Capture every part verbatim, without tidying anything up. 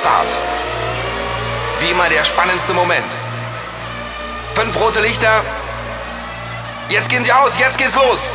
Start. Wie immer der spannendste Moment. Fünf rote Lichter. Jetzt gehen sie aus, jetzt geht's los.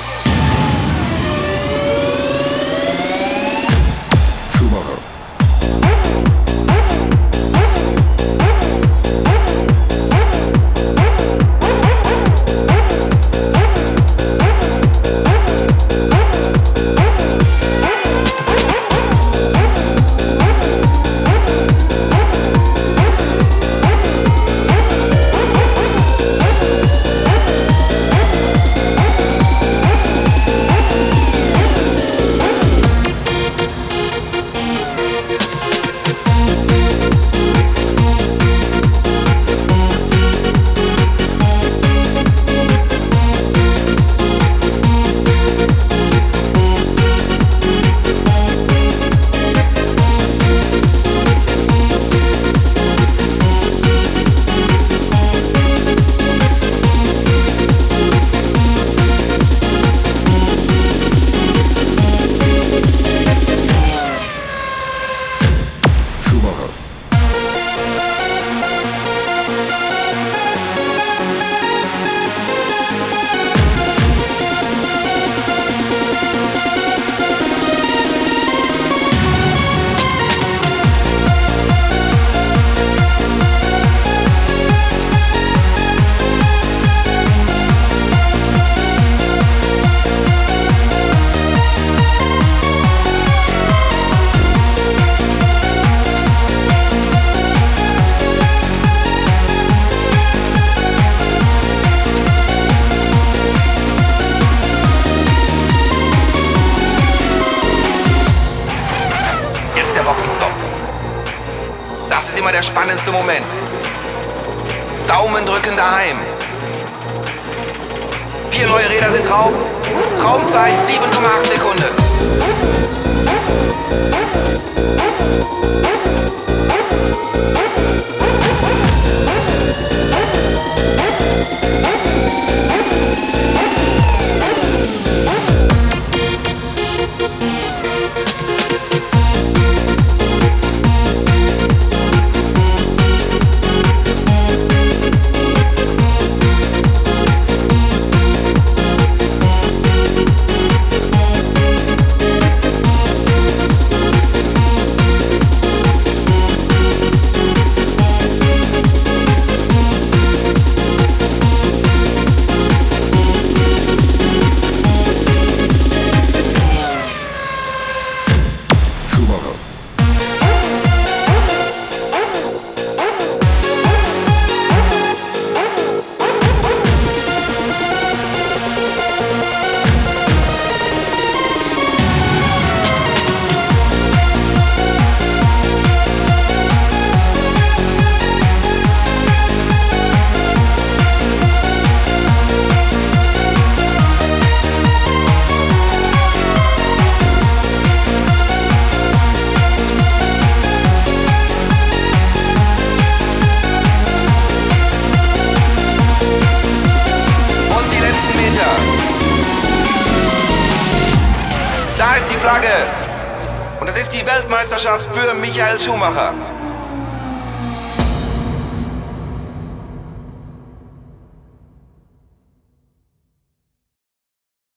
Der Boxenstopp. Das ist immer der spannendste Moment. Daumen drücken daheim. Vier neue Räder sind drauf. Traumzeit sieben Komma acht Sekunden. Da ist die Flagge. Und das ist die Weltmeisterschaft für Michael Schumacher.